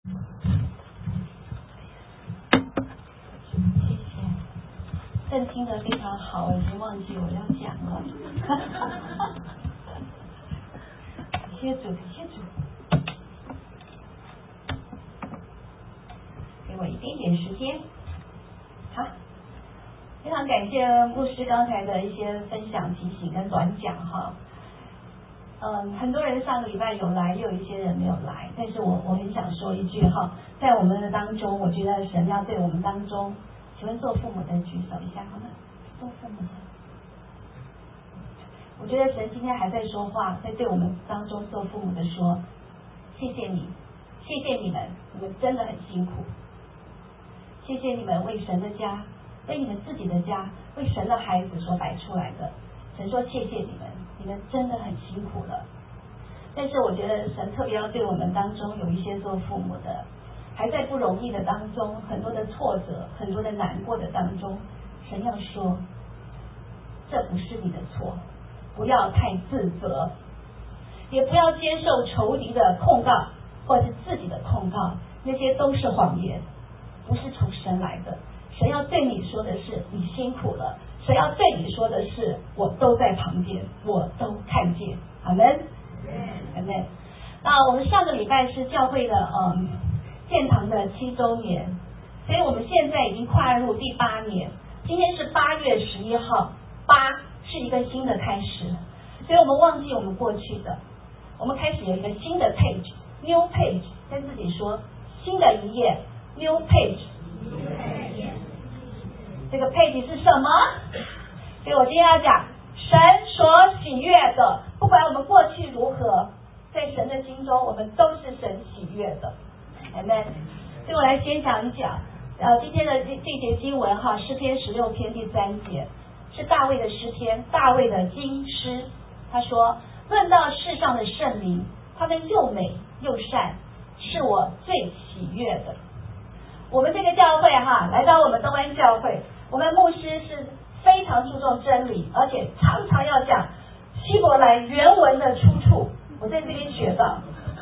正听得非常好，我已经忘记我要讲了。谢主，谢主，给我一点点时间。好，非常感谢牧师刚才的一些分享、提醒跟短讲哈。很多人上个礼拜有来，又有一些人没有来，但是我很想说一句哈，在我们的当中，我觉得神要对我们当中，请问做父母的举手一下好吗？做父母的，我觉得神今天还在说话，在对我们当中做父母的说，谢谢你，谢谢你们，你们真的很辛苦，谢谢你们为神的家，为你们自己的家，为神的孩子所摆出来的。神说谢谢你们，你们真的很辛苦了。但是我觉得神特别要对我们当中有一些做父母的，还在不容易的当中，很多的挫折，很多的难过的当中，神要说，这不是你的错，不要太自责，也不要接受仇敌的控告或是自己的控告，那些都是谎言，不是从神来的。神要对你说的是你辛苦了，神要对你说的是我都在旁边，我都看见。阿们，阿们。那我们上个礼拜是教会的建堂的7周年，所以我们现在已经跨入第8年，今天是8月11号，8是一个新的开始，所以我们忘记我们过去的，我们开始有一个新的 page new page， 跟自己说新的一页 new page， 这个 page 是什么？所以我今天要讲神所喜悦的，不管我们过去如何，在神的心中我们都是神喜悦的。 Amen。 所以我来先讲一讲今天的这节经文哈，诗篇16篇第3节，是大卫的诗篇，大卫的金诗。他说，论到世上的圣灵，他们又美又善，是我最喜悦的。我们这个教会哈，来到我们东安教会，我们牧师是非常注重真理，而且常常要讲希伯来原文的出处，我在这边学到。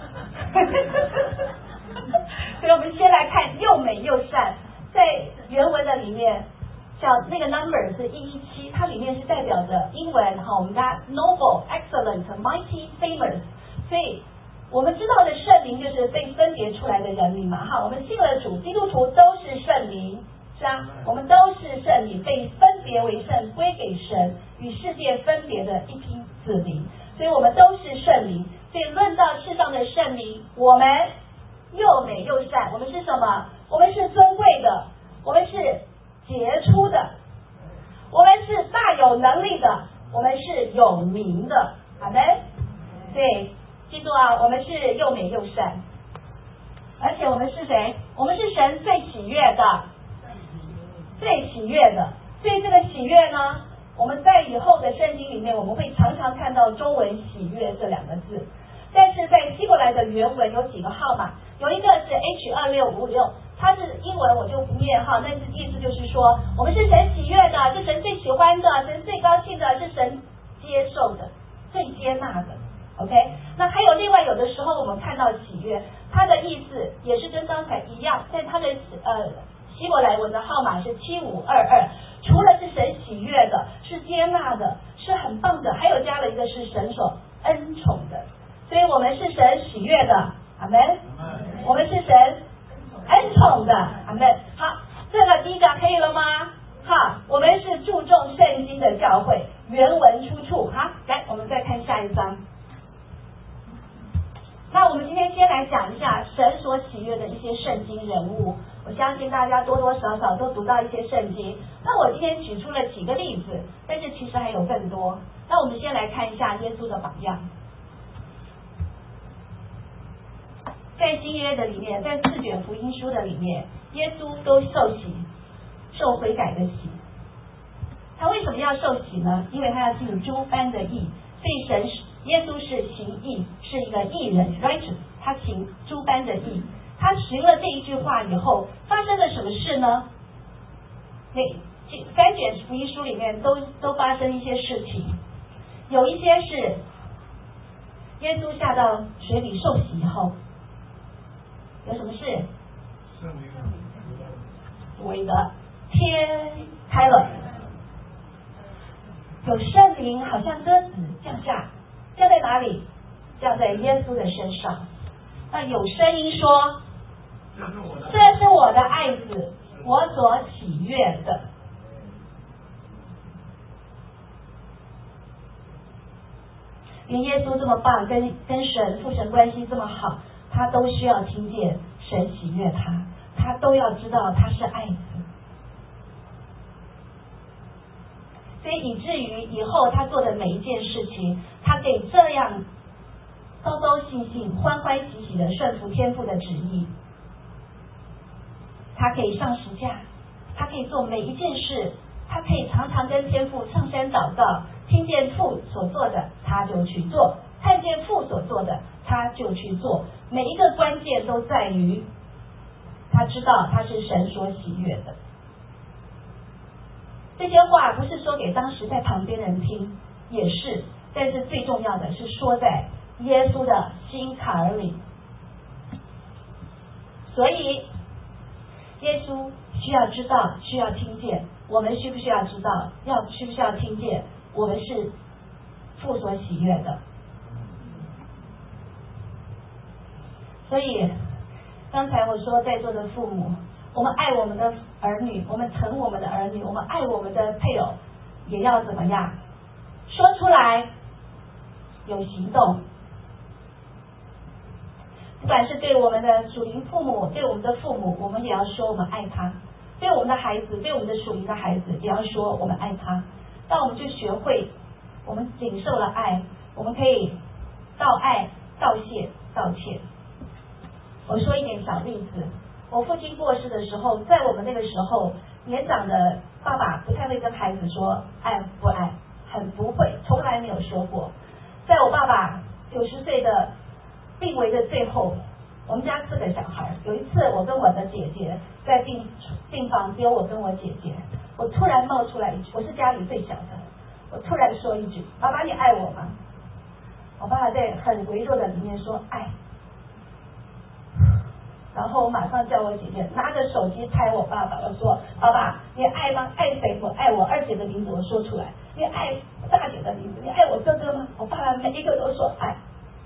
所以我们先来看又美又善，在原文的里面，叫那个 number 是117，它里面是代表着英文哈，我们大家 noble excellent mighty famous， 所以我们知道的圣灵就是被分别出来的人民嘛哈，我们信了主，基督徒都是圣灵，是啊，我们都是圣灵，被分别为圣，归给神，与世界分别的一批子民，所以我们都是圣灵。所以论到世上的圣灵，我们又美又善，我们是什么？我们是尊贵的，我们是杰出的，我们是大有能力的，我们是有名的。阿们。对，记住啊，我们是又美又善，而且我们是谁？我们是神最喜悦的，最喜悦的。所以这个喜悦呢，我们在以后的圣经里面，我们会常常看到中文喜悦这2个字，但是在希伯来的原文有几个号码，有一个是 H2656， 它是英文我就不念哈，但是意思就是说，我们是神喜悦的，是神最喜欢的，神最高兴的，是神接受的，最接纳的。OK， 那还有另外有的时候我们看到喜悦，它的意思也是跟刚才一样，但它的希伯来文的号码是7522，除了是神喜悦的，是接纳的，是很棒的，还有加了一个是神所恩宠的，所以我们是神喜悦的。阿们。我们是神恩宠的。阿们。好，这个第一个可以了吗？好，我们是注重圣经的教会，原文出处。好，来我们再看下一章。那我们今天先来讲一下神所喜悦的一些圣经人物，我相信大家多多少少都读到一些圣经，那我今天举出了几个例子，但是其实还有更多。那我们先来看一下耶稣的榜样。在新约的里面，在4卷福音书的里面，耶稣都受洗，受悔改的洗。他为什么要受洗呢？因为他要尽诸般的义，所以耶稣是行义，是一个义人 righteous， 他行诸般的义。他行了这一句话以后，发生了什么事呢？3卷福音书里面都发生一些事情，有一些是耶稣下到水里受洗以后， 有什么事？对的，天开了，有圣灵好像鸽子降下，降在哪里？降在耶稣的身上。那有声音说，这是我的爱子，我所喜悦的。连耶稣这么棒，跟神父神关系这么好，他都需要听见神喜悦他，他都要知道他是爱子。所以以至于以后他做的每一件事情，他可以这样高高兴兴、欢欢喜喜的顺服天父的旨意。他可以上十架，他可以做每一件事，他可以常常跟天父上山祷告，听见父所做的他就去做，看见父所做的他就去做。每一个关键都在于他知道他是神所喜悦的。这些话不是说给当时在旁边的人听，也是，但是最重要的是说在耶稣的心坎儿里。所以耶稣需要知道，需要听见，我们需不需要知道，需不需要听见，我们是父所喜悦的。所以刚才我说在座的父母，我们爱我们的儿女，我们疼我们的儿女，我们爱我们的配偶，也要怎么样说出来，有行动。不管是对我们的属灵父母，对我们的父母，我们也要说我们爱他；对我们的孩子，对我们的属灵的孩子，也要说我们爱他。当我们就学会，我们领受了爱，我们可以道爱、道谢、道歉。我说一点小例子，我父亲过世的时候，在我们那个时候，年长的爸爸不太会跟孩子说爱不爱，很不会，从来没有说过。在我爸爸90岁的病危的最后，我们家4个小孩，有一次我跟我的姐姐在病房，只有我跟我姐姐，我突然冒出来一句，我是家里最小的，我突然说一句：爸爸，你爱我吗？我爸爸在很微弱的里面说爱。然后我马上叫我姐姐拿着手机拍我爸爸，我说：爸爸，你爱吗？爱谁？我爱我二姐的名字，我说出来。你爱大姐的名字？你爱我哥哥吗？我爸爸每一个都说爱。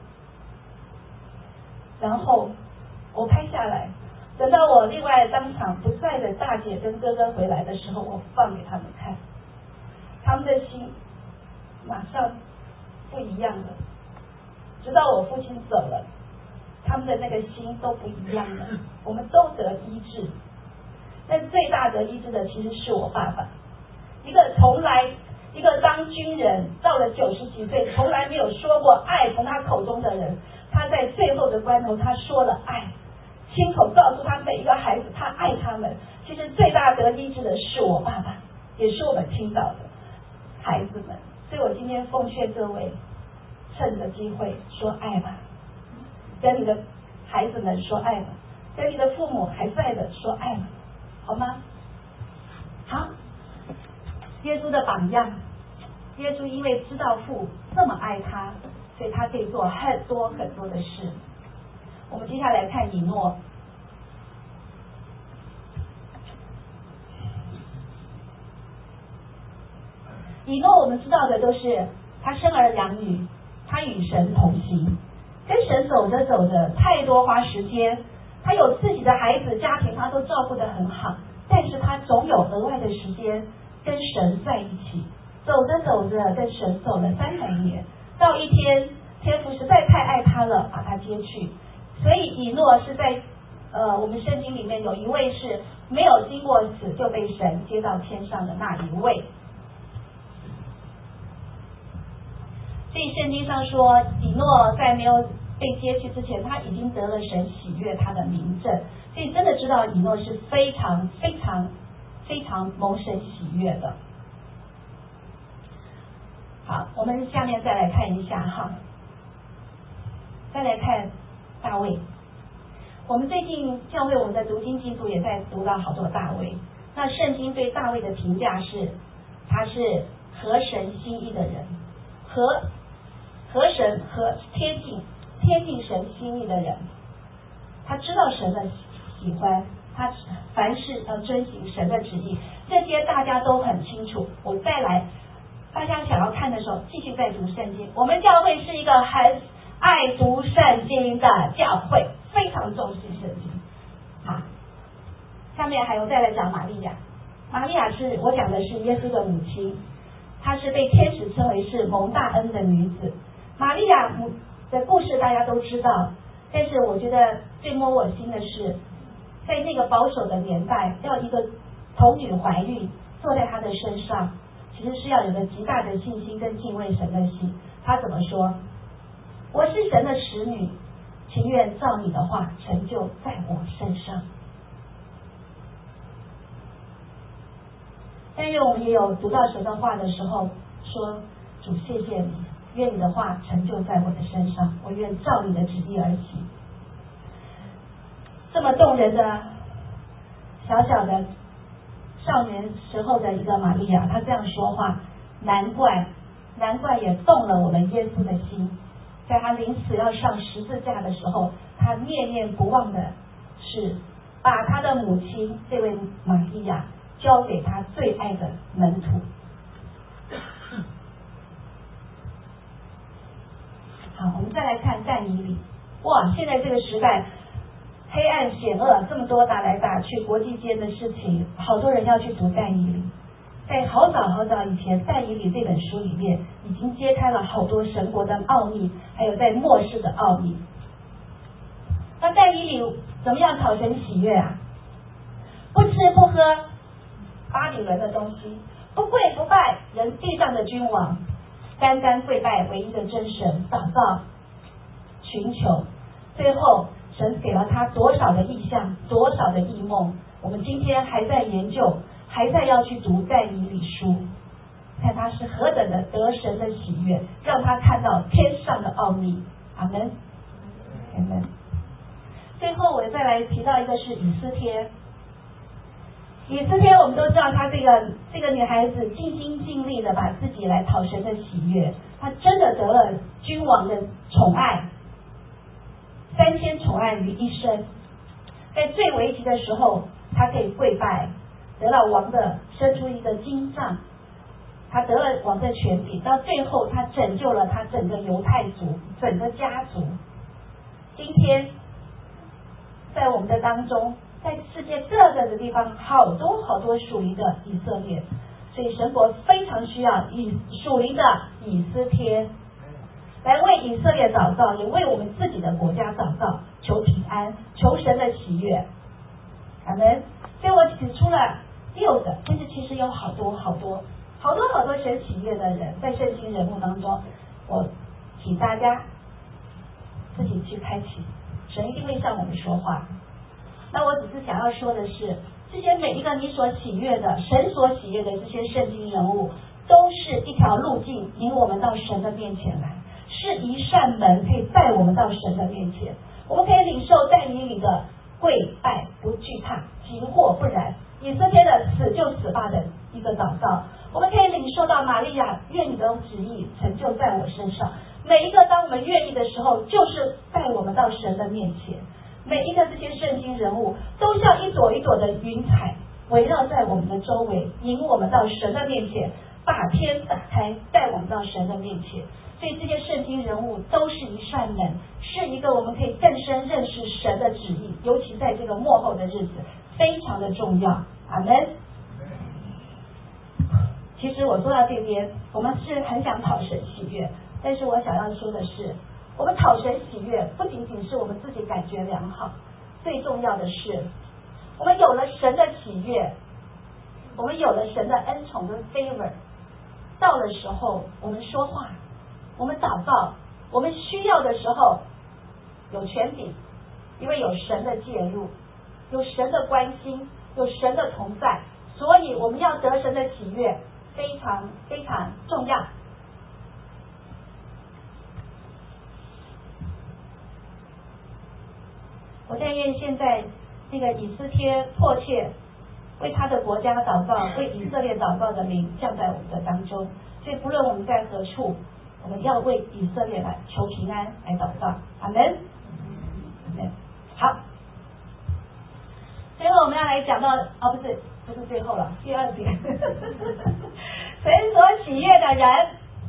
然后我拍下来，等到我另外当场不在的大姐跟哥哥回来的时候，我放给他们看，他们的心马上不一样了。直到我父亲走了，他们的那个心都不一样了，我们都得医治。但最大得医治的其实是我爸爸，一个当军人到了90几岁从来没有说过爱从他口中的人，他在最后的关头他说了爱，亲口告诉他每一个孩子他爱他们。其实最大得医治的是我爸爸，也是我们听到的孩子们。所以我今天奉劝各位，趁这个机会说爱吧，跟你的孩子们说爱吧，跟你的父母还在的说爱吧，好吗？好，耶稣的榜样，耶稣因为知道父这么爱他，所以他可以做很多很多的事。我们接下来看以诺。以诺我们知道的都是他生儿养女，他与神同行，跟神走着走着太多花时间，他有自己的孩子家庭他都照顾得很好，但是他总有额外的时间跟神在一起，走着走着跟神走了300年，到一天天父实在太爱他了，把他接去。所以以诺是在我们圣经里面有一位是没有经过死就被神接到天上的那一位。所以圣经上说，以诺在没有被接去之前，他已经得了神喜悦他的名证，所以真的知道以诺是非常非常非常蒙神喜悦的。好，我们下面再来看一下哈，再来看大卫。我们最近教会我们的读经进度也在读到好多大卫。那圣经对大卫的评价是，他是合神心意的人，合神和贴近神心意的人。 他知道神的喜欢，他凡事要遵行神的旨意，这些大家都很清楚。我再来，大家想要看的时候，继续再读圣经。我们教会是一个很爱读圣经的教会，非常重视圣经。好，下面还有再来讲玛利亚。玛利亚是我讲的是耶稣的母亲，她是被天使称为是蒙大恩的女子。玛利亚的故事大家都知道，但是我觉得最摸我心的是，在那个保守的年代，要一个童女怀孕坐在她的身上，其实是要有个极大的信心跟敬畏神的心。她怎么说？我是神的使女，情愿照你的话成就在我身上。但愿我们也有读到神的话的时候说，主谢谢你，愿你的话成就在我的身上，我愿照你的旨意而行。这么动人的小小的少年时候的一个玛利亚，她这样说话，难怪也动了我们耶稣的心。在他临死要上十字架的时候，他念念不忘的是把他的母亲这位玛利亚交给他最爱的门徒。好，我们再来看但以理。哇，现在这个时代黑暗险恶，这么多打来打去国际间的事情，好多人要去读但以理。在好早以前，但以理这本书里面已经揭开了好多神国的奥秘，还有在末世的奥秘。那但以理怎么样讨神喜悦啊？不吃不喝巴比伦的东西，不跪不拜人地上的君王，单单跪拜唯一的真神，祷告寻求，最后神给了他多少的异象，多少的异梦，我们今天还在研究，还在要去读但以理书，看他是何等的得神的喜悦，让他看到天上的奥秘。阿门，阿门。最后我再来提到一个是以斯帖。以斯帖我们都知道，她这个女孩子尽心尽力的把自己来讨神的喜悦，她真的得了君王的宠爱，3000宠爱于一身。在最危急的时候，她可以跪拜，得了王的伸出一个金杖，她得了王的权柄，到最后她拯救了她整个犹太族，整个家族。今天在我们的当中，在世界各个的地方，好多属灵的以色列，所以神国非常需要属灵的以斯帖来为以色列祷告，也为我们自己的国家祷告，求平安，求神的喜悦。阿门。所以我指出了6个，但是其实有好多神喜悦的人在圣经人物当中，我请大家自己去开启，神一定会向我们说话。那我只是想要说的是，这些每一个你所喜悦的，神所喜悦的这些圣经人物，都是一条路径引我们到神的面前来，是一扇门可以带我们到神的面前。我们可以领受但以理的跪拜不惧怕，即或不然，以色列的死就死吧的一个祷告。我们可以领受到玛利亚，愿你的旨意成就在我身上。每一个当我们愿意的时候，就是带我们到神的面前。每一个这些圣经人物都像一朵一朵的云彩围绕在我们的周围，引我们到神的面前，把天打开，带我们到神的面前。所以这些圣经人物都是一扇门，是一个我们可以更深认识神的旨意，尤其在这个末后的日子非常的重要。阿门。其实我说到这边，我们是很想讨神喜悦，但是我想要说的是，我们讨神喜悦不仅仅是我们自己感觉良好，最重要的是我们有了神的喜悦，我们有了神的恩宠跟 favor， 到了时候我们说话，我们祷告，我们需要的时候有权柄，因为有神的介入，有神的关心，有神的同在，所以我们要得神的喜悦非常非常重要。我但愿现在这个以斯帖迫切为他的国家祷告，为以色列祷告的灵降在我们的当中。所以不论我们在何处，我们要为以色列来求平安来祷告。阿门。好， 我们要来讲到不是最后了，第2点，神所喜悦的人，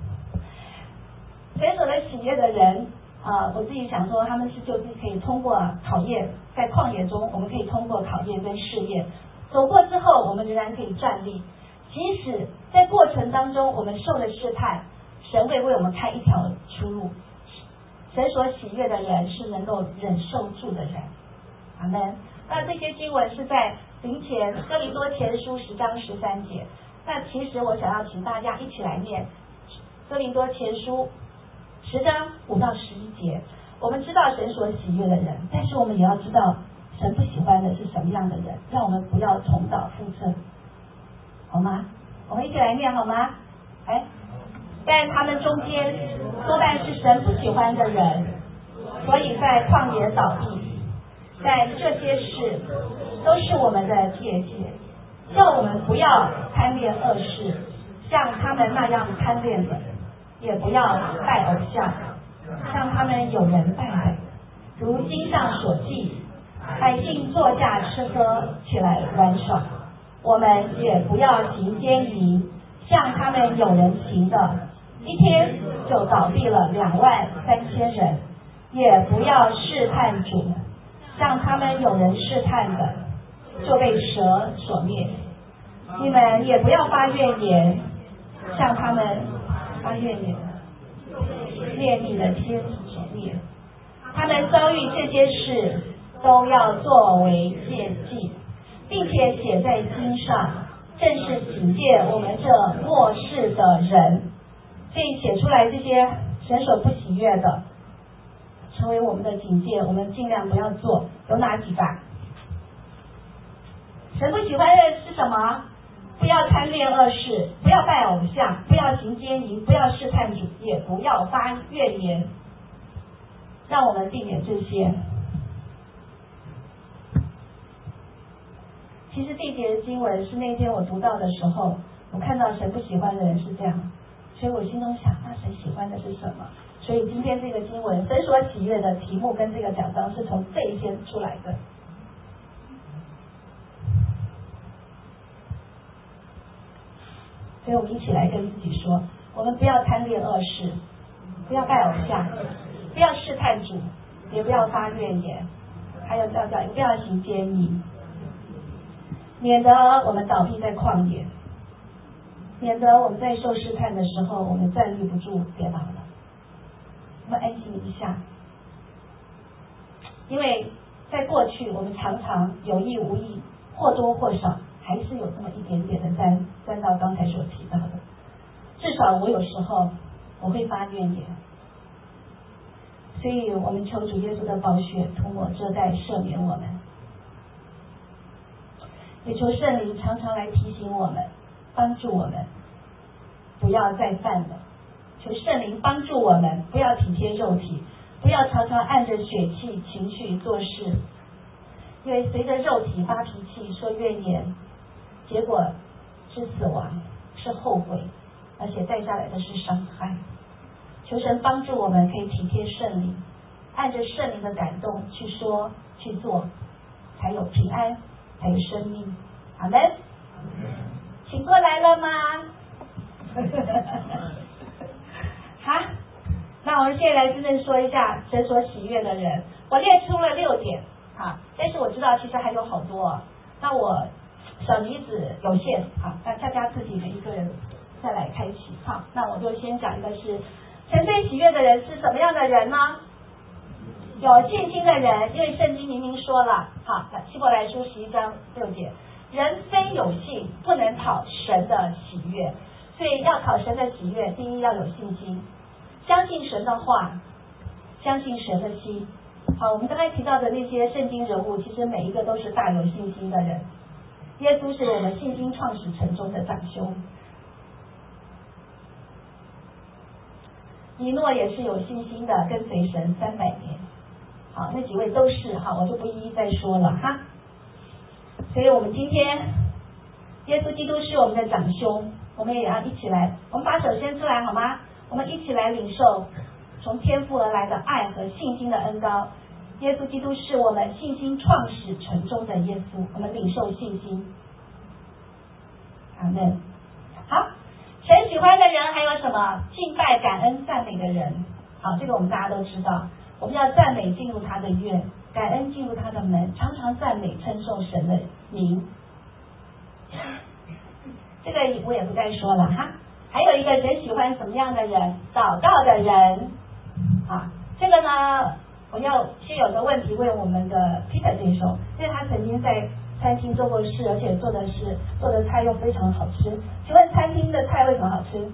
神所的喜悦的人我自己想说，他们就是可以通过考验，在旷野中，我们可以通过考验跟试验，走过之后，我们仍然可以站立。即使在过程当中，我们受了试探，神会为我们开一条出路。神所喜悦的人是能够忍受住的人。阿们。那这些经文是在哥林多前书10章13节。那其实我想要请大家一起来念哥林多前书10章5到11节。我们知道神所喜悦的人，但是我们也要知道神不喜欢的是什么样的人，让我们不要重蹈覆辙，好吗？我们一起来念好吗？但他们中间多半是神不喜欢的人，所以在旷野倒闭。但这些事都是我们的诫诫，叫我们不要贪恋恶事，像他们那样贪恋的，也不要拜偶像，像他们有人拜的。如经上所记，百姓坐下吃喝，起来玩耍。我们也不要行奸淫，像他们有人行的，一天就倒闭了23000人。也不要试探主，像他们有人试探的，就被蛇所灭。你们也不要发怨言，像他们发怨言，灭你的天所灭。他们遭遇这些事，都要作为戒记，并且写在经上，正是警戒我们这末世的人。所以写出来这些神所不喜悦的，成为我们的警戒，我们尽量不要做。有哪几个？神不喜欢的是什么？不要贪恋恶事，不要拜偶像，不要行奸淫，不要试探主，也不要发怨言。让我们避免这些。其实这一节的经文是那天我读到的时候，我看到神不喜欢的人是这样，所以我心中想，那神喜欢的是什么？所以今天这个经文，神所喜悦的题目跟这个讲章是从这一篇出来的。所以我们一起来跟自己说，我们不要贪恋恶事，不要拜偶像，不要试探主，也不要发怨言，还有也不要行奸淫，免得我们倒闭在旷野，免得我们在受试探的时候，我们站立不住，跌倒了。我们安静一下，因为在过去我们常常有意无意，或多或少还是有这么一点点的沾到刚才所提到的。至少我有时候我会发怨言，所以我们求主耶稣的宝血涂抹遮盖赦免我们，也求圣灵常常来提醒我们，帮助我们不要再犯了。求圣灵帮助我们不要体贴肉体，不要常常按着血气情绪做事，因为随着肉体发脾气说怨言，结果是死亡，是后悔，而且带下来的是伤害。求神帮助我们可以体贴圣灵，按着圣灵的感动去说去做，才有平安，才有生命。阿们。请过来了吗？好，那我们现在来真正说一下神所喜悦的人。我列出了6点，但是我知道其实还有好多，那我小女子有限，那大家自己每一个人再来开启。好，那我就先讲一个是神最喜悦的人是什么样的人呢？有信心的人，因为圣经明明说了，好，希伯来书11章6节，人非有信不能讨神的喜悦。所以要讨神的喜悦，第一要有信心，相信神的话，相信神的心。好，我们刚才提到的那些圣经人物，其实每一个都是大有信心的人。耶稣是我们信心创始成终的长兄，以诺也是有信心的，跟随神300年。好，那几位都是，好，我就不一一再说了哈。所以我们今天耶稣基督是我们的长兄，我们也要一起来，我们把手伸出来好吗？我们一起来领受从天父而来的爱和信心的恩膏， 耶稣基督是我们信心创始成终的耶稣，我们领受信心。阿们。好，神喜欢的人还有什么？敬拜、感恩、赞美的人。好，这个我们大家都知道，我们要赞美进入他的院，感恩进入他的门，常常赞美称颂神的名。这个我也不再说了哈。还有一个神喜欢什么样的人？祷告的人。啊，这个呢，我要先有个问题问我们的 Peter 弟兄，因为他曾经在餐厅做过事，而且做的菜又非常好吃。请问餐厅的菜为什么好吃？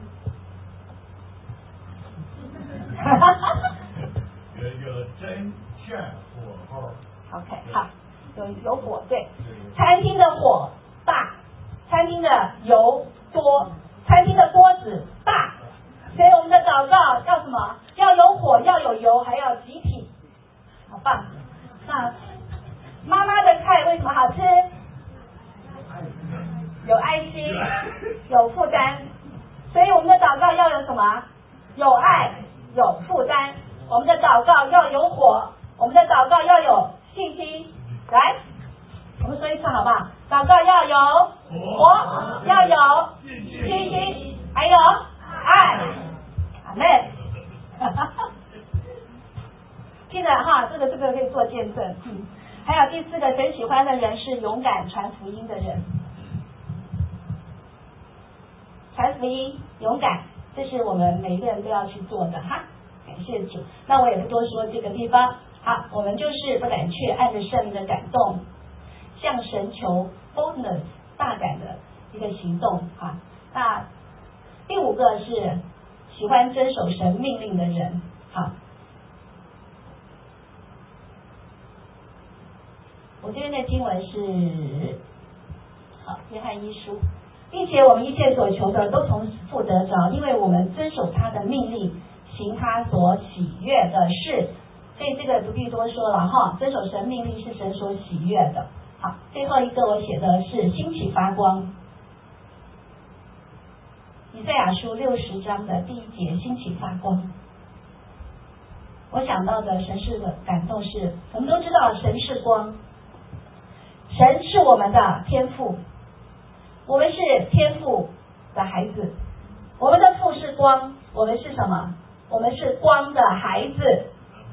有针线火候。 OK， 好，有火，对，餐厅的火大，餐厅的油多，餐厅的锅子大，所以我们的祷告要什么？要有火，要有油，还要集体，好棒。那妈妈的菜为什么好吃？有爱心，有负担，所以我们的祷告要有什么？有爱，有负担。我们的祷告要有火，我们的祷告要有信心。来，我们说一次好不好？祷告要有火，要有信心，还有爱。阿们。记得哈，这个可以做见证。还有第四个，神喜欢的人是勇敢传福音的人。传福音，勇敢，这是我们每个人都要去做的哈。感谢主，那我也不多说这个地方。好，我们就是不胆怯，按着圣灵的感动，向神求 boldness 大胆的一个行动啊。那第五个是喜欢遵守神命令的人。好，我这边的经文是好约翰一书，并且我们一切所求的都从父得着，因为我们遵守他的命令，行他所喜悦的事。所以这个不必多说了哈，遵守神命令是神所喜悦的。好，最后一个我写的是兴起发光。以赛亚书60章的第1节，兴起发光。我想到的神是的感动是，我们都知道神是光，神是我们的天父，我们是天父的孩子，我们的父是光，我们是什么？我们是光的孩子。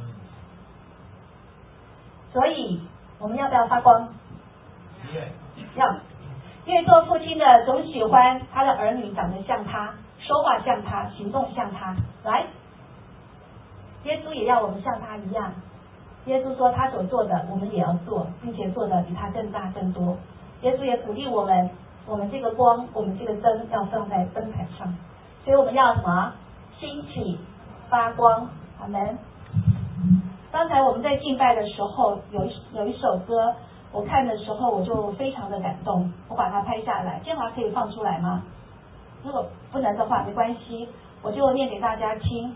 所以我们要不要发光？要，因为做父亲的总喜欢他的儿女长得像他，说话像他，行动像他。来，耶稣也要我们像他一样。耶稣说他所做的我们也要做，并且做的比他更大更多。耶稣也鼓励我们，我们这个光，我们这个灯要放在灯台上，所以我们要什么？兴起发光。阿们。刚才我们在敬拜的时候有一首歌，我看的时候我就非常的感动，我把它拍下来。建华可以放出来吗？如果不能的话没关系，我就念给大家听。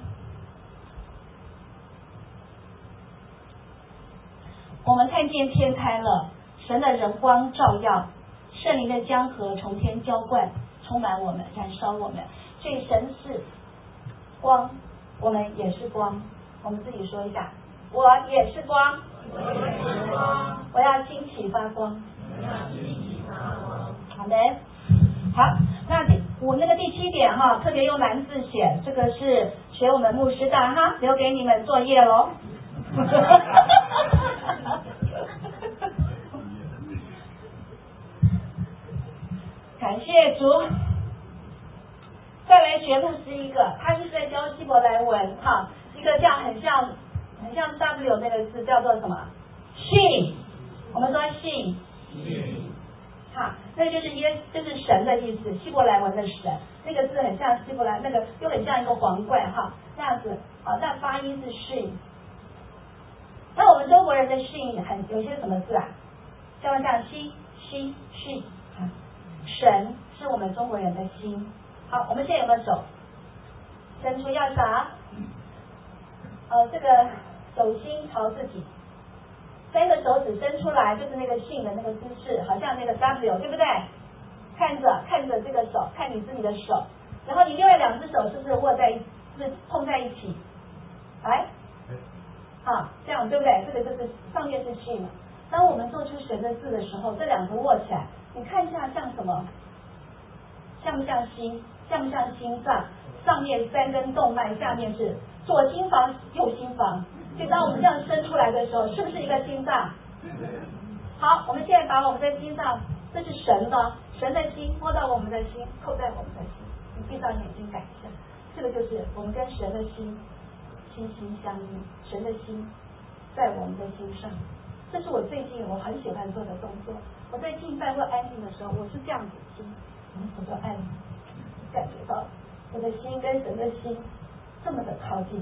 我们看见天开了，神的仁光照耀，圣灵的江河从天浇灌，充满我们，燃烧我们。所以神是光，我们也是光。我们自己说一下，我也是光，我要兴起发光。好的，好，那那个第7点哈，特别用蓝字写，这个是学我们牧师的哈，留给你们作业喽。感谢主。再来学牧师一个，他是在教希伯来文哈，一个很像 W 那个字叫做什么？信，我们说信。好，那就是神的意思，希伯来文的神，那个字很像希伯来那个，又很像一个皇冠哈，这样子啊，那发音是信。那我们中国人的信有些什么字啊？像心信啊，神是我们中国人的心。好，我们现在有没有手伸出要啥？这个手心朝自己，3个手指伸出来，就是那个信的那个姿势，好像那个 W， 对不对？看着这个手，看你自己的手，然后你另外2只手是不是是碰在一起？来， 啊，这样对不对？这个就是上面是 G 嘛。当我们做出神的字的时候，这两个握起来，你看一下像什么？像不像心？像不像心脏？上面3根动脉，下面是左心房、右心房。所以当我们这样伸出来的时候，是不是一个心脏？好，我们现在把我们的心脏，这是神的心摸到我们的心，扣在我们的心。你闭上眼睛感一下，这个就是我们跟神的心心相印，神的心在我们的心上。这是我最近我很喜欢做的动作。我在敬拜或安静的时候，我是这样子心，我就按，感觉到我的心跟神的心这么的靠近。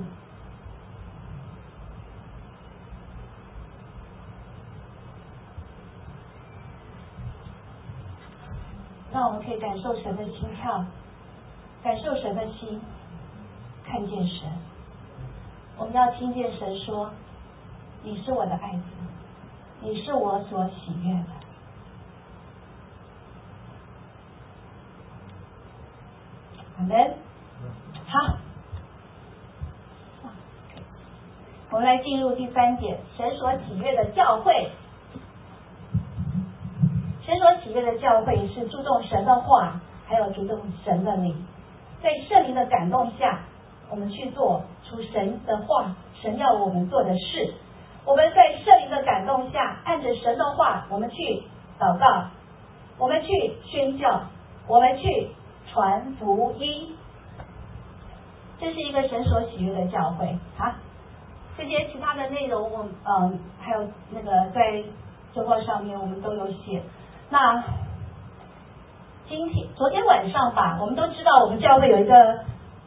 那我们可以感受神的心跳，感受神的心，看见神。我们要听见神说：“你是我的爱子，你是我所喜悦的。”阿们。好，我们来进入第3点，神所喜悦的教会。神所喜悦的教会是注重神的话，还有注重神的灵，在圣灵的感动下，我们去做出神的话，神要我们做的事。我们在圣灵的感动下，按着神的话，我们去祷告，我们去宣教，我们去传福音。这是一个神所喜悦的教会啊。这些其他的内容我还有那个在周报上面我们都有写。那昨天晚上吧，我们都知道我们教会有一个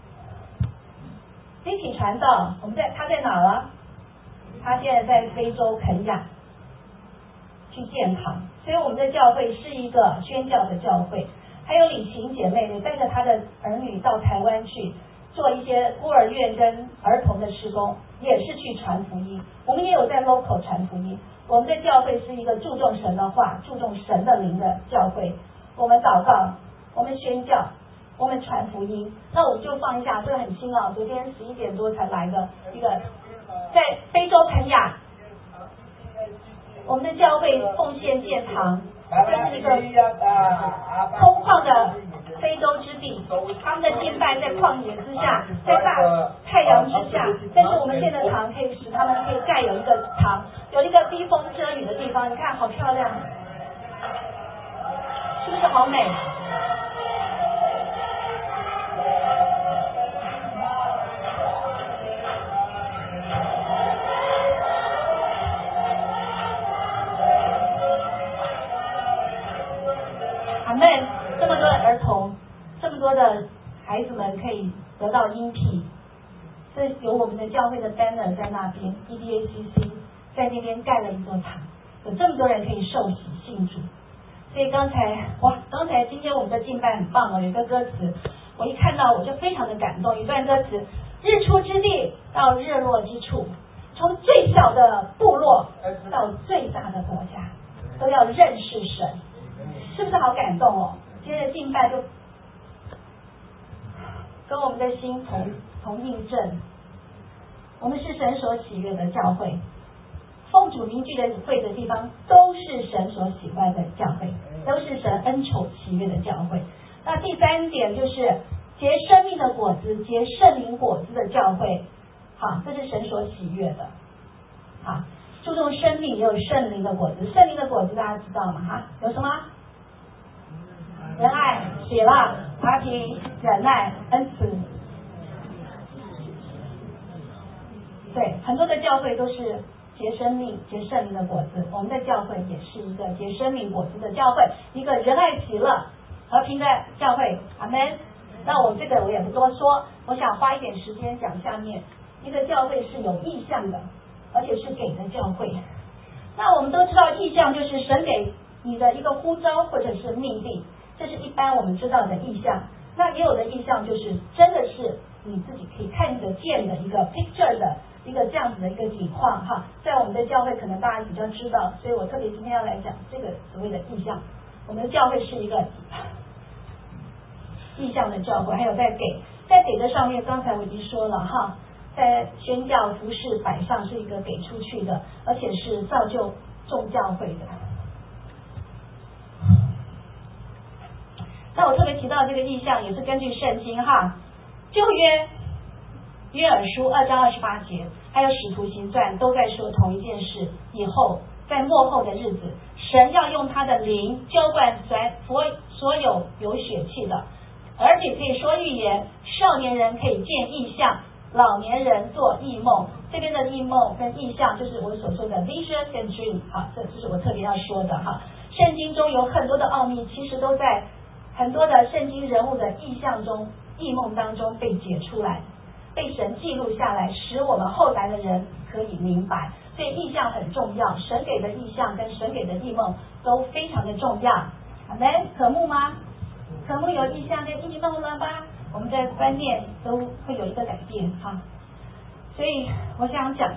集体传道，他在哪儿了？他现在在非洲肯亚去建堂，所以我们的教会是一个宣教的教会。还有李晴姐妹呢，带着她的儿女到台湾去做一些孤儿院跟儿童的事工，也是去传福音。我们也有在 local 传福音。我们的教会是一个注重神的话、注重神的灵的教会。我们祷告，我们宣教，我们传福音。那我们就放一下，这个很新啊，昨天11点多才来的一个，在非洲肯亚，我们的教会奉献建堂，这是一个空旷的非洲之地，他们的敬拜在旷野之下，在大太阳之下，但是我们建的堂可以使他们可以盖有一个堂，有一个避风遮雨的地方，你看好漂亮，是不是好美？阿们，这么多的儿童，这么多的孩子们可以得到音频，这有我们的教会的 banner 在那边 ，EDACC 在那边盖了一座堂，有这么多人可以受洗信主。所以刚才今天我们的敬拜很棒哦，有一个歌词，我一看到我就非常的感动，一段歌词：日出之地到日落之处，从最小的部落到最大的国家，都要认识神。是不是好感动哦？今天的敬拜就跟我们的心同印证，我们是神所喜悦的教会，奉主名聚的会的地方都是神所喜欢的教会，都是神恩宠喜悦的教会。那第3点就是结生命的果子，结圣灵果子的教会，好，这是神所喜悦的。好，注重生命也有圣灵的果子，圣灵的果子大家知道吗？哈，有什么？仁爱、喜乐、和平、忍耐、恩慈。对，很多的教会都是结生命、结圣灵的果子，我们的教会也是一个结生命果子的教会，一个仁爱、喜乐、和平的教会。阿们。那我这个我也不多说，我想花一点时间讲下面一个教会是有意向的，而且是给的教会。那我们都知道意向就是神给你的一个呼召或者是命令，这是一般我们知道的意向。那也有的意向就是真的是你自己可以看得见的一个 picture 的一个这样子的一个景况哈，在我们的教会可能大家比较知道，所以我特别今天要来讲这个所谓的意向。我们的教会是一个意向的教会，还有在给的上面，刚才我已经说了哈， 在宣教、服事、摆上是一个给出去的，而且是造就众教会的。那我特别提到这个意象，也是根据圣经哈，旧约约珥书2章28节，还有使徒行传都在说同一件事。以后在末后的日子，神要用他的灵浇灌所有有血气的，而且可以说预言，少年人可以见异象，老年人做异梦。这边的异梦跟异象就是我所说的 vision 跟 dream， 好，这是我特别要说的哈。圣经中有很多的奥秘，其实都在很多的圣经人物的异象中、异梦当中被解出来，被神记录下来，使我们后来的人可以明白。所以异象很重要，神给的异象跟神给的异梦都非常的重要。好的，渴慕吗？渴慕有异象跟异梦了吧？我们的观念都会有一个改变哈。所以我想讲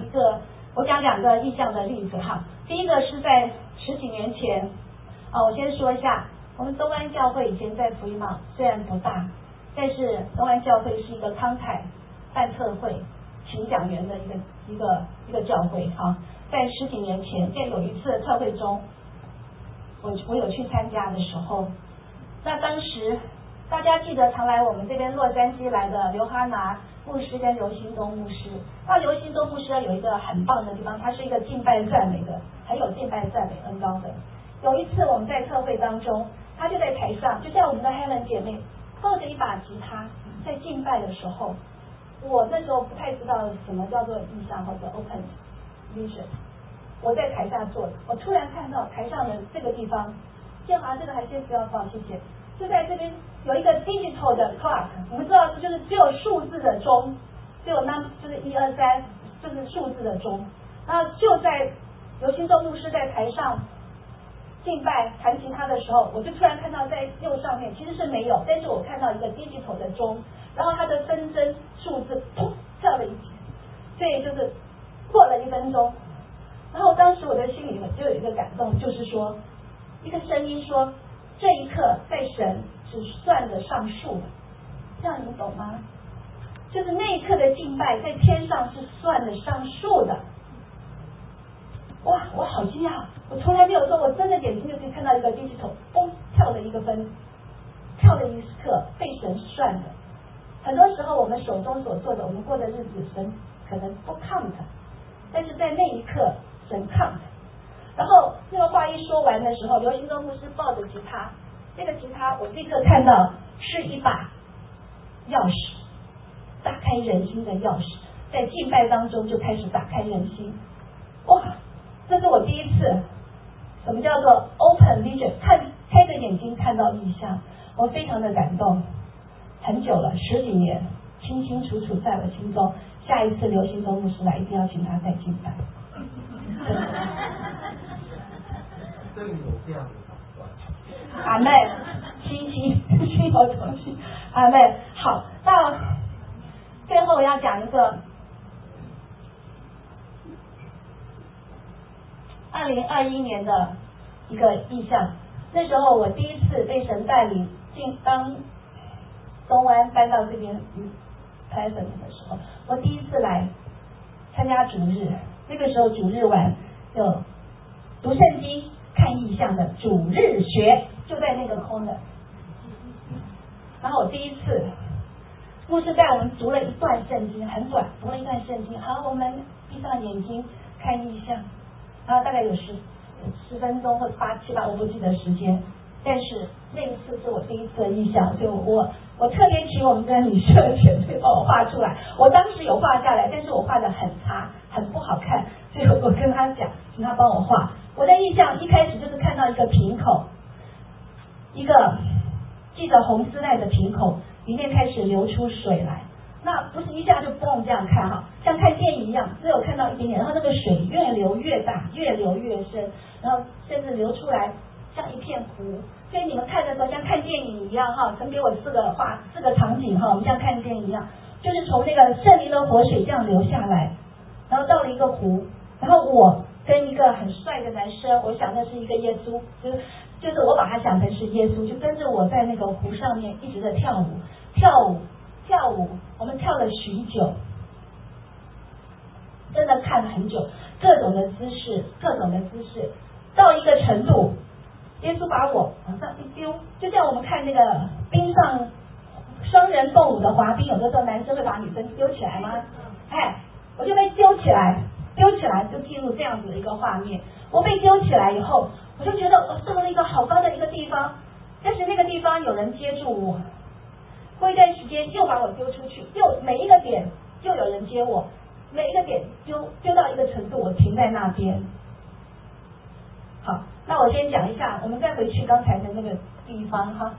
2个异象的例子哈。第一个是在10几年前我先说一下，我们东安教会以前在福音嘛，虽然不大，但是东安教会是一个慷慨办特会请讲员的一个教会哈。在10几年前，在有一次特会中，我有去参加的时候，那当时大家记得常来我们这边洛杉矶来的刘哈拿牧师跟刘兴东牧师。那刘兴东牧师有一个很棒的地方，他是一个敬拜赞美的，很有敬拜赞美恩高的。有一次我们在特会当中，他就在台上，就像我们的 Helen 姐妹抱着一把吉他在敬拜的时候，我那时候不太知道什么叫做异象或者 open vision， 我在台下坐，我突然看到台上的这个地方，建华这个还先不要放，谢谢。就在这边有一个 digital 的 clock， 我们知道就是只有数字的钟，只有就是1、2、3，就是数字的钟。那就在刘兴忠牧师在台上敬拜弹吉他的时候，我就突然看到在右上面其实是没有，但是我看到一个 digital 的钟，然后它的分针数字砰跳了一级，所以就是过了1分钟。然后当时我的心里就有一个感动，就是说一个声音说，这一刻在神只算得上数的，这样你懂吗？就是那一刻的敬拜在天上是算得上数的。哇，我好惊讶，我从来没有说我睁着眼睛就可以看到一个digital嘣跳了1个分，跳了一刻被神算的。很多时候我们手中所做的，我们过的日子神可能不 count， 但是在那一刻神 count。然后那个话一说完的时候，刘兴忠牧师抱着吉他，那个吉他我立刻看到是一把钥匙，打开人心的钥匙，在敬拜当中就开始打开人心。哇，这是我第一次，什么叫做 open vision， 开着眼睛看到异象，我非常的感动。很久了，10几年，清清楚楚在我心中。下一次刘兴忠牧师来，一定要请他再敬拜。 对你有这样的打算？ 阿妹，心有同心。阿妹，好，到最后我要讲一个2021年的一个意象。那时候我第一次被神带领当东湾搬到这边present 的时候，我第一次来参加主日。那个时候主日晚有读圣经看异象的主日学，就在那个 corner。然后我第一次牧师带我们读了一段圣经，很短，读了一段圣经。好，我们闭上眼睛看异象，然后大概有10分钟或者8、7、8，我不记得时间。但是那一次是我第一次的异象，所以我特别请我们的女社前辈帮我画出来。我当时有画下来，但是我画的很差，很不好看，所以我跟他讲，请他帮我画。我的异象一开始就是看到一个瓶口，一个系着红丝带的瓶口，里面开始流出水来。那不是一下就蹦这样看哈，像看电影一样，只有看到一点点，然后那个水越流越大，越流越深，然后甚至流出来像一片湖。所以你们看的时候像看电影一样哈，曾给我4个场景哈，我们像看电影一样，就是从那个圣灵的活水这样流下来，然后到了一个湖，然后我跟一个很帅的男生，我想那是一个耶稣，就是我把他想成是耶稣，就跟着我在那个湖上面一直在跳舞，我们跳了许久。 真的看了很久，各种的姿势，到一个程度，耶稣把我往上一丢，就像我们看那个冰上双人共舞的滑冰，有的时候男生会把女生丢起来吗？我就被丢起来就进入这样子的一个画面。我被丢起来以后，我就觉得我到了一个好高的一个地方，但是那个地方有人接住我，过一段时间又把我丢出去，又每一个点又有人接我，每一个点丢到一个程度，我停在那边。好，那我先讲一下，我们再回去刚才的那个地方哈。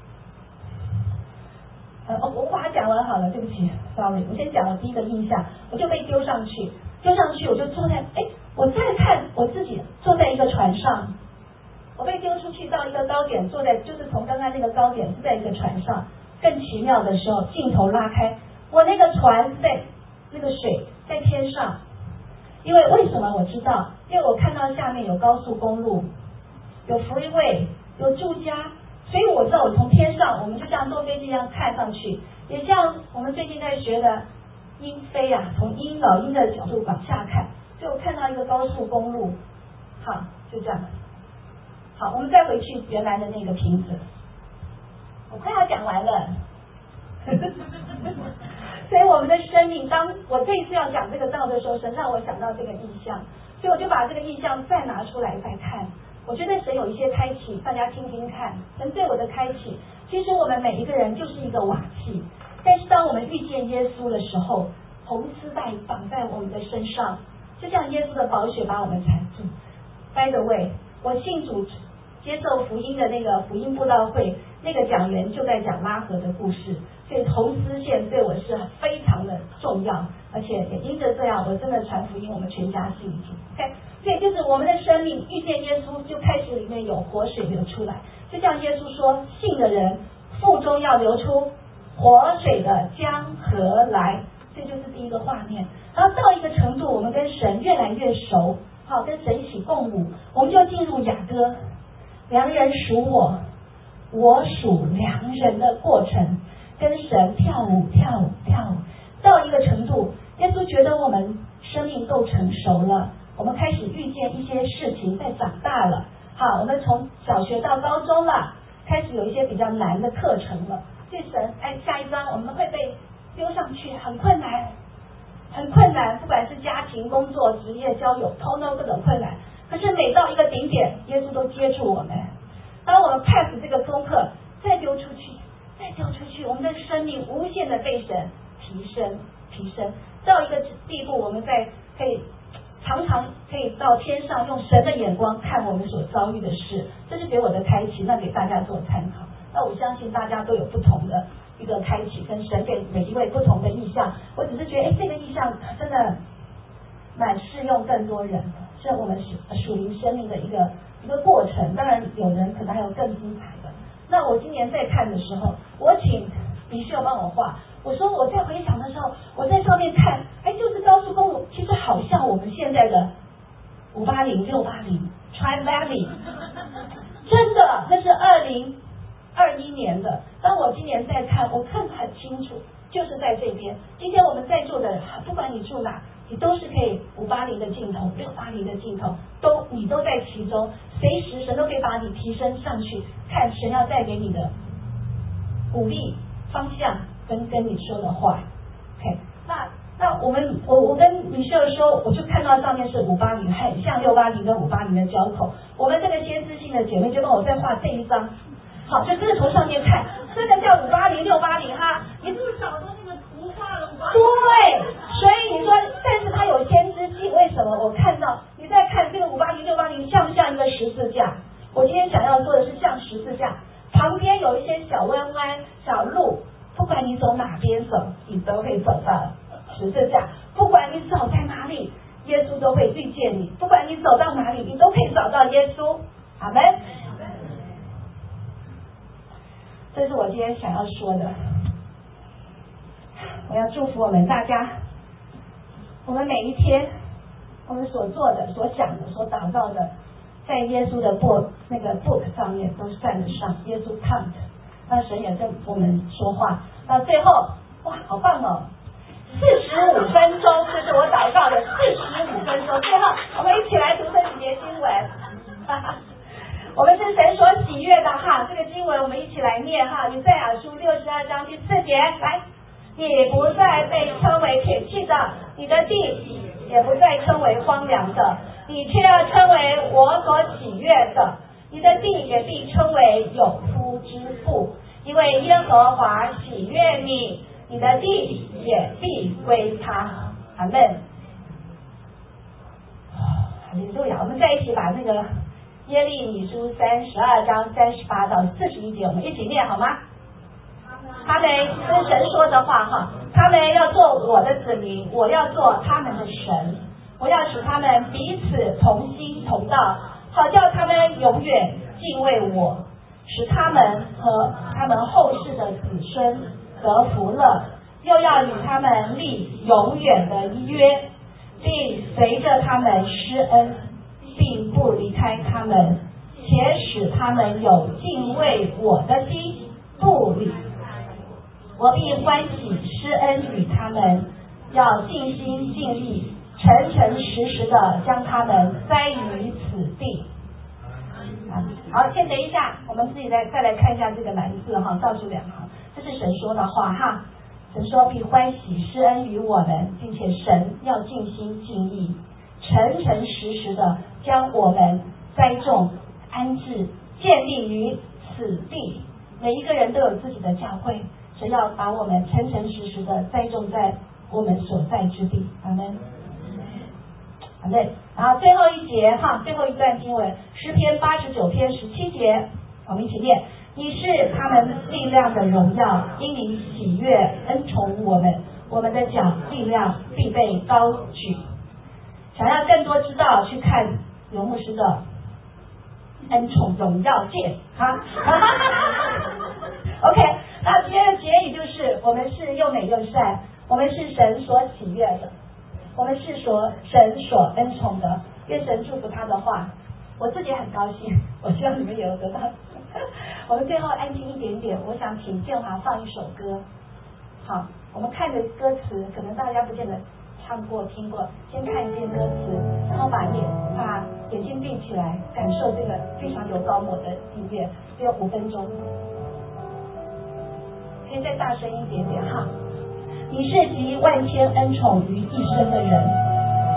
我把它讲完好了，对不起 ，sorry， 我先讲我第一个印象，我就被丢上去，我就坐在，我再看我自己坐在一个船上，我被丢出去到一个高点，就是从刚刚那个高点是在一个船上，更奇妙的时候，镜头拉开，我那个船是在那个水在天上，为什么我知道？因为我看到下面有高速公路，有 freeway， 有住家。所以我知道我从天上，我们就像坐飞机一样看上去，也像我们最近在学的鹰飞啊，从老鹰的角度往下看，所以我看到一个高速公路。好，就这样。好，我们再回去原来的那个瓶子，我快要讲完了。所以我们的生命，当我这一次要讲这个道的时候，神让我想到这个意象，所以我就把这个意象再拿出来再看。我觉得神有一些开启，大家听听看。神对我的开启，其实我们每一个人就是一个瓦器，但是当我们遇见耶稣的时候，红丝带绑在我们的身上，就像耶稣的宝血把我们缠住。By the way， 我信主接受福音的那个福音布道会，那个讲员就在讲拉合的故事，所以红丝线对我是非常的重要，而且也因着这样，我真的传福音，我们全家信主。OK。所以就是我们的生命遇见耶稣，就开始里面有活水流出来，就像耶稣说，信的人腹中要流出活水的江河来。这就是第一个画面。然后到一个程度，我们跟神越来越熟，好，跟神一起共舞，我们就进入雅歌，良人属我，我属良人的过程，跟神跳舞。到一个程度，耶稣觉得我们生命够成熟了，我们开始遇见一些事情，在长大了。好，我们从小学到高中了，开始有一些比较难的课程了。所以神，下一章我们会被丢上去，很困难，不管是家庭、工作、职业、交友，通通各种困难。可是每到一个顶点，耶稣都接住我们。当我们 pass 这个功课，再丢出去，我们的生命无限的被神提升到一个地步，我们常常可以到天上用神的眼光看我们所遭遇的事，这是给我的开启，那给大家做参考。那我相信大家都有不同的一个开启，跟神给每一位不同的意象。我只是觉得，这个意象真的蛮适用更多人的，是我们属灵生命的一个过程。当然，有人可能还有更精彩的。那我今年在看的时候，我请李秀帮我画。我说我在回想的时候，我在上面看，就是高速公路，其实好像我们现在的580、680 Tri-Valley， 真的，那是2021年的。当我今年在看，我看得很清楚，就是在这边。今天我们在座的，不管你住哪，你都是可以580的镜头、680的镜头，你都在其中，随时神都可以把你提升上去，看神要带给你的鼓励、方向。跟你说的话 ，OK， 那我跟米秀说，我就看到上面是580，很像680跟580的交口。我们这个先知性的姐妹就帮我再画这一张，好，就真的从上面看，真的叫580、680哈。 你是不是找到那个图画了580？ 对，所以你说，但是它有先知性，为什么？我看到你在看这个580、680像不像一个十字架？我今天想要做的是像十字架，旁边有一些小弯弯、小路。不管你走哪边走，你都会走到十字架。不管你走在哪里，耶稣都会遇见你。不管你走到哪里，你都可以找到耶稣。阿们。这是我今天想要说的。我要祝福我们大家，我们每一天，我们所做的、所想的、所打造的，在耶稣的那个 book 上面都算得上。耶稣 count。那神也跟我们说话，到最后，哇，好棒哦！ 45分钟，这是我祷告的45分钟。最后，我们一起来读这几节经文。我们是神所喜悦的哈，这个经文我们一起来念哈。以赛亚书62章第4节，来，你不再被称为撇弃的，你的地也不再称为荒凉的，你却要称为我所喜悦的，你的地也必称为有夫之妇，因为耶和华喜悦你，你的地也必归他。阿们。哈利路亚！我们再一起把那个耶利米书32章38到41节，我们一起念好吗？他们是神说的话哈，他们要做我的子民，我要做他们的神，我要使他们彼此同心同道，好叫他们永远敬畏我，使他们和他们后世的子孙得福乐，又要与他们立永远的约，并随着他们施恩，并不离开他们，且使他们有敬畏我的心，不离。我必欢喜施恩与他们，要尽心尽力，诚诚实实的将他们栽于此地。好，先等一下，我们自己再来看一下这个蓝字哈，倒数2行，这是神说的话哈。神说必欢喜施恩于我们，并且神要尽心尽意，诚诚实实的将我们栽种、安置、建立于此地。每一个人都有自己的教会，神要把我们诚诚实实的栽种在我们所在之地。阿们。阿们。然后最后一节哈，最后一段经文，诗篇89篇17节，我们一起念。你是他们力量的荣耀，因你喜悦恩宠我们，我们的脚力量必被高举。想要更多知道，去看刘牧师的恩宠荣耀见哈。OK， 那今天的结语就是，我们是又美又善，我们是神所喜悦的，我们是神所恩宠的。愿神祝福他的话，我自己很高兴，我希望你们也有得到。我们最后安静一点点，我想请建华放一首歌。好，我们看着歌词，可能大家不见得唱过听过，先看一遍歌词，然后把眼睛闭起来，感受这个非常有高模的音乐，只有5分钟，可以再大声一点点哈。你是集万千恩宠于一身的人，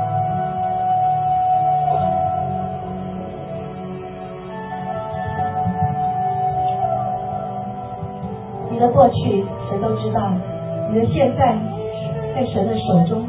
你的过去神都知道，你的现在在神的手中。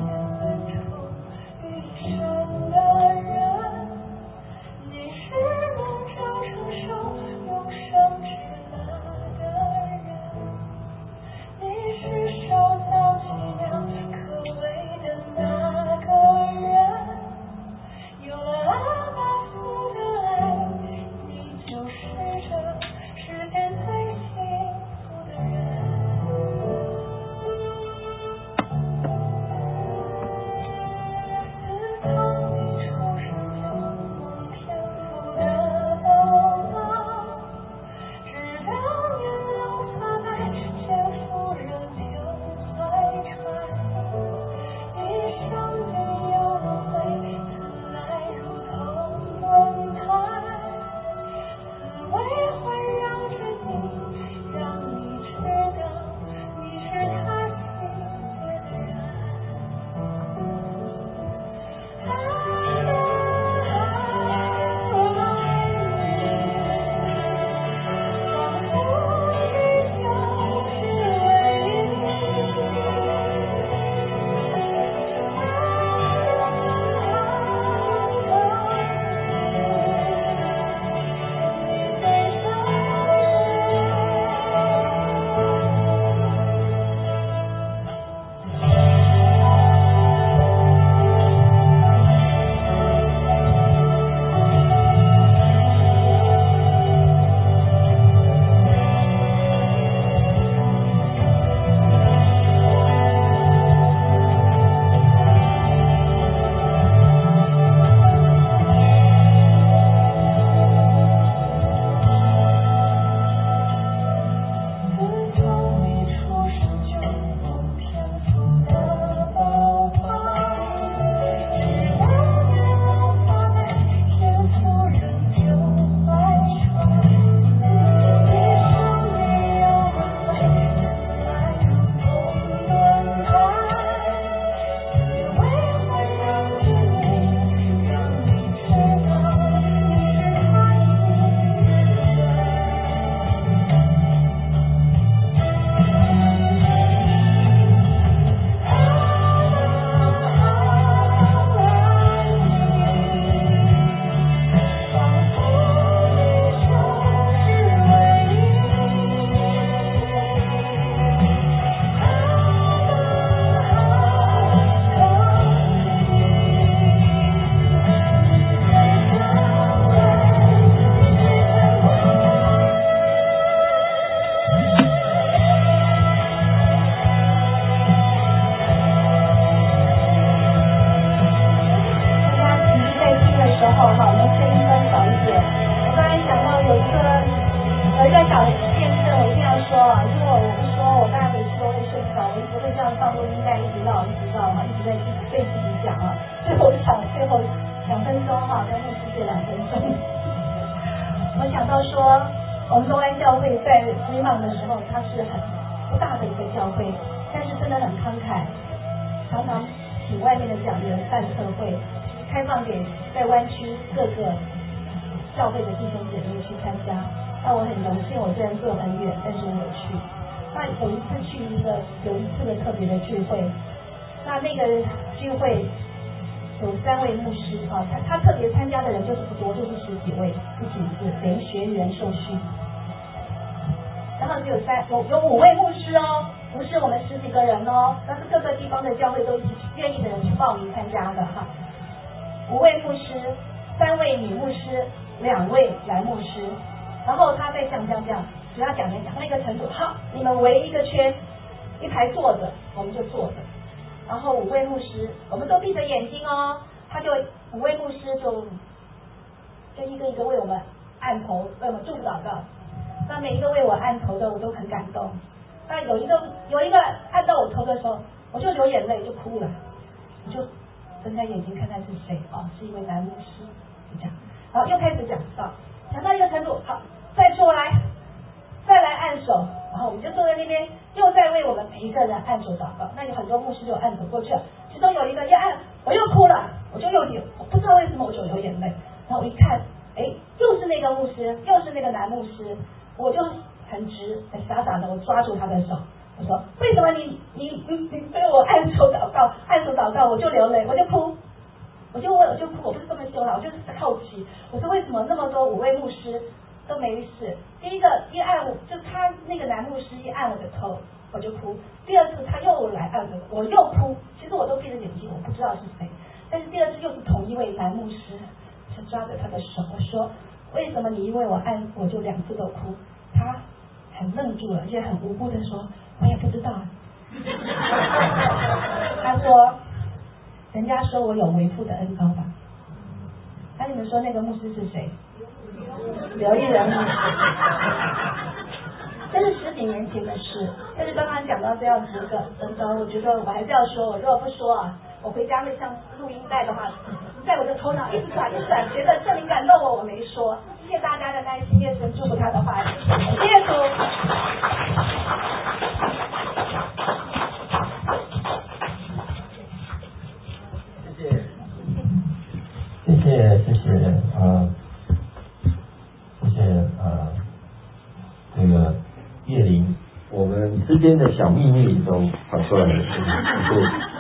录音带一直绕哈，一直在对自己讲啊。最后2分钟哈，跟牧师借2分钟。我想到说，我们东安教会在追梦的时候，它是很不大的一个教会，但是真的很慷慨，常常请外面的讲员办特会，开放给在湾区各个教会的弟兄姐妹去参加。那我很荣幸，我虽然坐很远，但是我有去。那有一次去有一次的特别的聚会，那个聚会有3位牧师啊，他特别参加的人就是不多，就是10几位，不仅是连学员受训。然后有5位牧师哦，不是我们10几个人哦，那是各个地方的教会都一起愿意的人去报名参加的哈。5位牧师，3位女牧师，2位男牧师。然后他在讲，只要讲到一个程度，好，你们围一个圈，一排坐着，我们就坐着。然后5位牧师，我们都闭着眼睛哦，他就5位牧师就一个一个为我们按头，为我们祝福祷告。那每一个为我按头的，我都很感动。那有一个按到我头的时候，我就流眼泪，就哭了。我就睁开眼睛看看是谁啊，是一位男牧师，就这样。然后又开始讲到一个程度，好，再出来，再来按手，然后我们就坐在那边，又在为我们每一个人按手祷告。那有很多牧师就按手过去了，其中有一个一按，我又哭了，我不知道为什么我就流眼泪。然后我一看，又是那个牧师，又是那个男牧师，我就很直，很傻傻的，我抓住他的手，我说：为什么你对我按手祷告，我就流泪，我就哭。我就哭，我不是这么羞啦，我就是好奇，我说为什么那么多5位牧师都没事？第一个一按就他那个男牧师一按我的头，我就哭；第2次他又来按我又哭。其实我都闭着眼睛，我不知道是谁。但是第2次又是同一位男牧师，就抓着他的手，我说：为什么你因为我按我就2次都哭？他很愣住了，而且很无辜的说：我也不知道。他说。人家说我有为父的恩膏吧？那你们说那个牧师是谁？刘一仁牧师。这是10几年前的事。但是刚刚讲到这样子的恩膏，我觉得我还是要说，我如果不说啊，我回家会像录音带的话，在我的头脑一直转，觉得圣灵感动我没说。谢谢大家的耐心，愿神祝福他的话，谢谢主。 谢谢这个叶玲，我们之间的小秘密都跑出来了，谢谢。